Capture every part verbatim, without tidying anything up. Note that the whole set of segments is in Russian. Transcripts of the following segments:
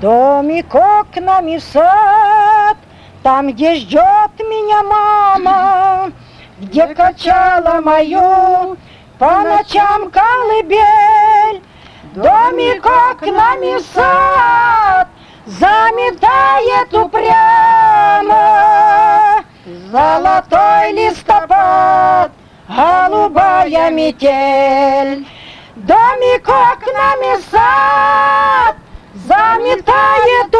Домик окнами в сад, там, где ждет меня мама, где качала мою по ночам колыбель. Домик окнами в сад заметает упрямо золотой листопад, голубая метель. Домик окнами в сад заметает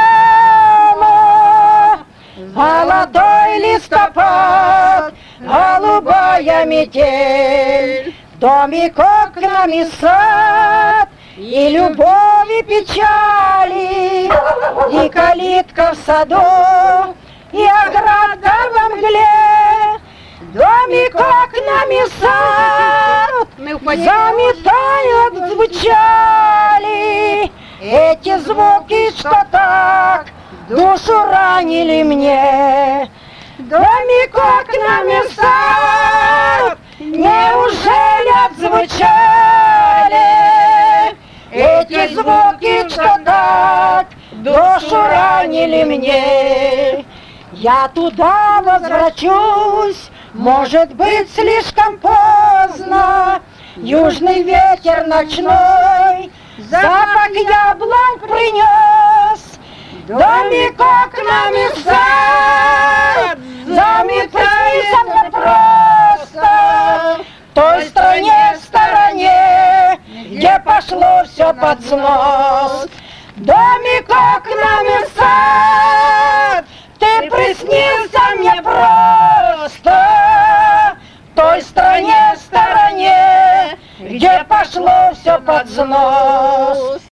упрямо золотой листопад, голубая метель. Домик окнами в сад, и любовь, и печали, и калитка в саду, и оградка во мгле. Домик окнами в сад заметают, звучали эти звуки, что так душу ранили мне. Домик окнами в сад, неужели отзвучали эти звуки, что так душу ранили мне? Я туда возвращусь, может быть, слишком поздно. Южный ветер ночной запах яблонь принес. Домик окнами в сад заметайся мне просто в той стране, стороне, где пошло все под снос. Домик окнами в сад, ты приснился мне просто в той стране, стороне, где пошло все под снос.